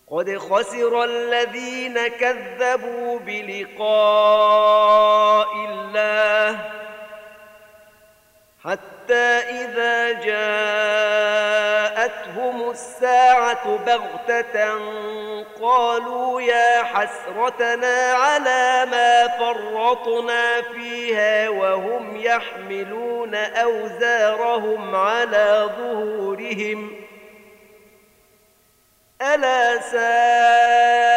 قد خسر الذين كذبوا بلقاء الله حتى إذا جاءتهم الساعة بغتة قالوا يا حسرتنا على ما فرطنا فيها وهم يحملون أوزارهم على ظهورهم ألا ساء